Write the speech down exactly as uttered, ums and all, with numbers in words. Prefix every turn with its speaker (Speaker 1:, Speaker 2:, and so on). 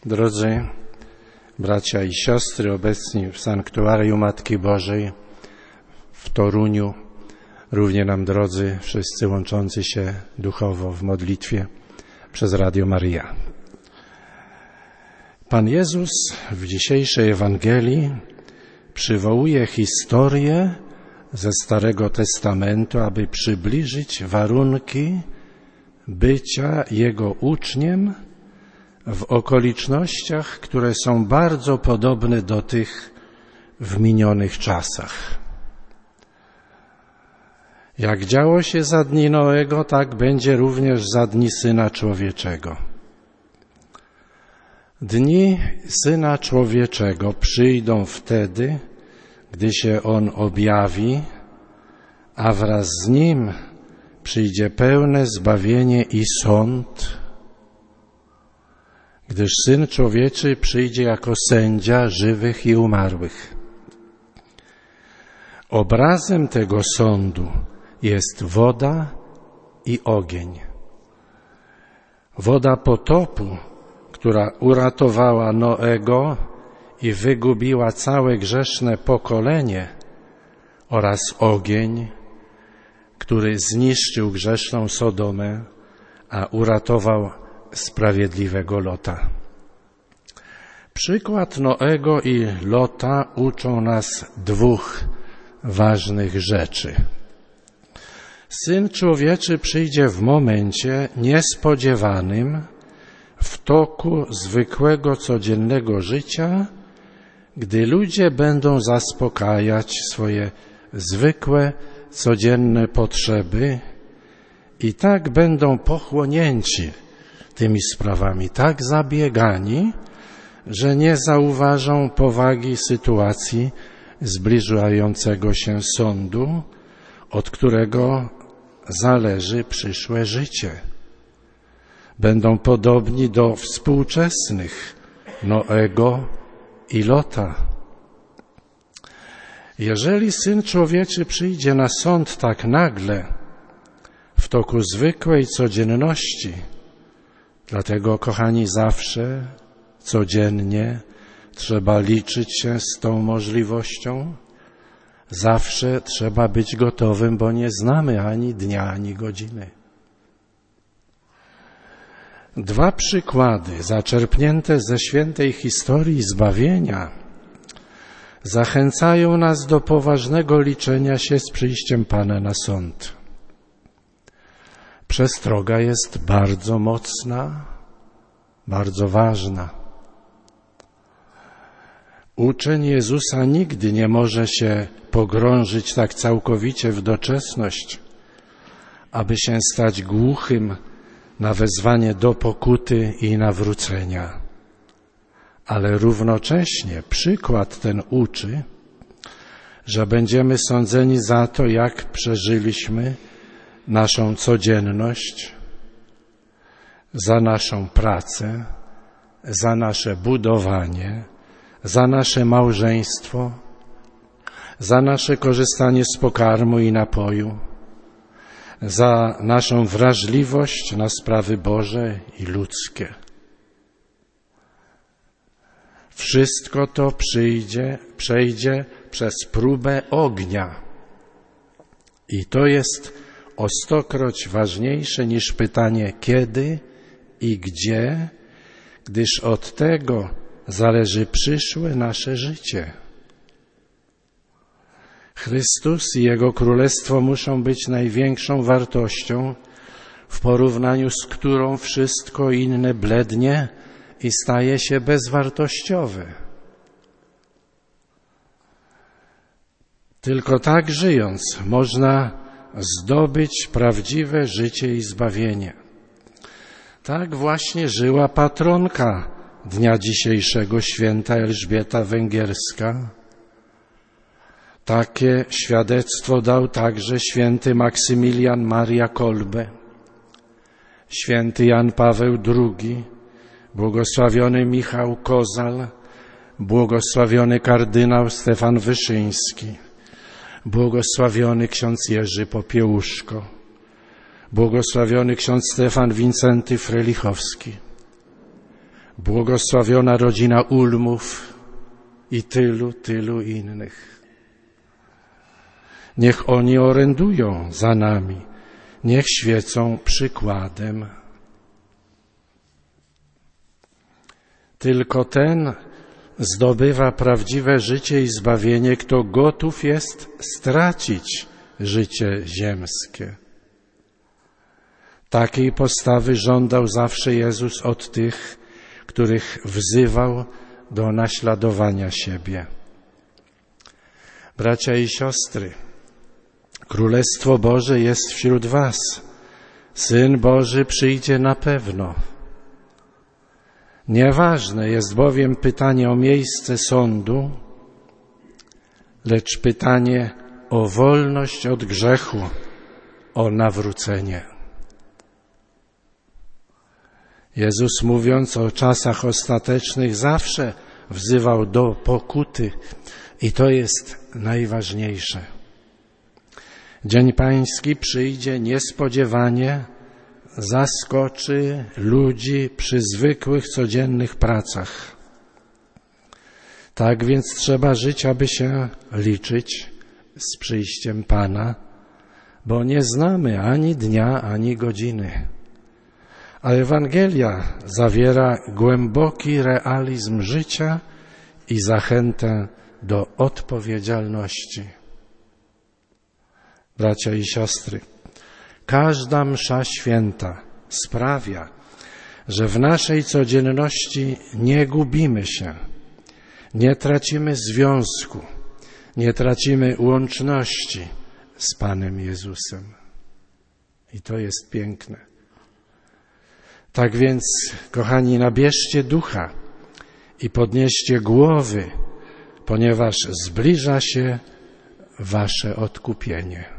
Speaker 1: Drodzy bracia i siostry obecni w sanktuarium Matki Bożej w Toruniu, równie nam drodzy wszyscy łączący się duchowo w modlitwie przez Radio Maryja. Pan Jezus w dzisiejszej Ewangelii przywołuje historię ze Starego Testamentu, aby przybliżyć warunki bycia Jego uczniem w okolicznościach, które są bardzo podobne do tych w minionych czasach. Jak działo się za dni Noego, tak będzie również za dni Syna Człowieczego. Dni Syna Człowieczego przyjdą wtedy, gdy się On objawi, a wraz z Nim przyjdzie pełne zbawienie i sąd, gdyż Syn Człowieczy przyjdzie jako sędzia żywych i umarłych. Obrazem tego sądu jest woda i ogień. Woda potopu, która uratowała Noego i wygubiła całe grzeszne pokolenie, oraz ogień, który zniszczył grzeszną Sodomę, a uratował sprawiedliwego Lota. Przykład Noego i Lota uczą nas dwóch ważnych rzeczy. Syn Człowieczy przyjdzie w momencie niespodziewanym w toku zwykłego, codziennego życia, gdy ludzie będą zaspokajać swoje zwykłe, codzienne potrzeby i tak będą pochłonięci tymi sprawami, tak zabiegani, że nie zauważą powagi sytuacji zbliżającego się sądu, od którego zależy przyszłe życie. Będą podobni do współczesnych Noego i Lota. Jeżeli Syn Człowieczy przyjdzie na sąd tak nagle, w toku zwykłej codzienności, dlatego, kochani, zawsze, codziennie trzeba liczyć się z tą możliwością, zawsze trzeba być gotowym, bo nie znamy ani dnia, ani godziny. Dwa przykłady zaczerpnięte ze świętej historii zbawienia zachęcają nas do poważnego liczenia się z przyjściem Pana na sąd. Przestroga jest bardzo mocna, bardzo ważna. Uczeń Jezusa nigdy nie może się pogrążyć tak całkowicie w doczesność, aby się stać głuchym na wezwanie do pokuty i nawrócenia. Ale równocześnie przykład ten uczy, że będziemy sądzeni za to, jak przeżyliśmy naszą codzienność, za naszą pracę, za nasze budowanie, za nasze małżeństwo, za nasze korzystanie z pokarmu i napoju, za naszą wrażliwość na sprawy Boże i ludzkie. Wszystko to przyjdzie, przejdzie przez próbę ognia. I to jest o stokroć ważniejsze niż pytanie kiedy i gdzie, gdyż od tego zależy przyszłe nasze życie. Chrystus i Jego Królestwo muszą być największą wartością, w porównaniu z którą wszystko inne blednie i staje się bezwartościowe. Tylko tak żyjąc można zdobyć prawdziwe życie i zbawienie. Tak właśnie żyła patronka dnia dzisiejszego, święta Elżbieta Węgierska. Takie świadectwo dał także święty Maksymilian Maria Kolbe, święty Jan Paweł drugi, błogosławiony Michał Kozal, błogosławiony kardynał Stefan Wyszyński, błogosławiony ksiądz Jerzy Popiełuszko, błogosławiony ksiądz Stefan Wincenty Frelichowski, błogosławiona rodzina Ulmów i tylu, tylu innych. Niech oni orędują za nami, niech świecą przykładem. Tylko ten zdobywa prawdziwe życie i zbawienie, kto gotów jest stracić życie ziemskie. Takiej postawy żądał zawsze Jezus od tych, których wzywał do naśladowania siebie. Bracia i siostry, Królestwo Boże jest wśród was. Syn Boży przyjdzie na pewno. Nieważne jest bowiem pytanie o miejsce sądu, lecz pytanie o wolność od grzechu, o nawrócenie. Jezus, mówiąc o czasach ostatecznych, zawsze wzywał do pokuty i to jest najważniejsze. Dzień Pański przyjdzie niespodziewanie, zaskoczy ludzi przy zwykłych, codziennych pracach. Tak więc trzeba żyć, aby się liczyć z przyjściem Pana, bo nie znamy ani dnia, ani godziny. A Ewangelia zawiera głęboki realizm życia i zachętę do odpowiedzialności. Bracia i siostry, każda msza święta sprawia, że w naszej codzienności nie gubimy się, nie tracimy związku, nie tracimy łączności z Panem Jezusem. I to jest piękne. Tak więc, kochani, nabierzcie ducha i podnieście głowy, ponieważ zbliża się wasze odkupienie.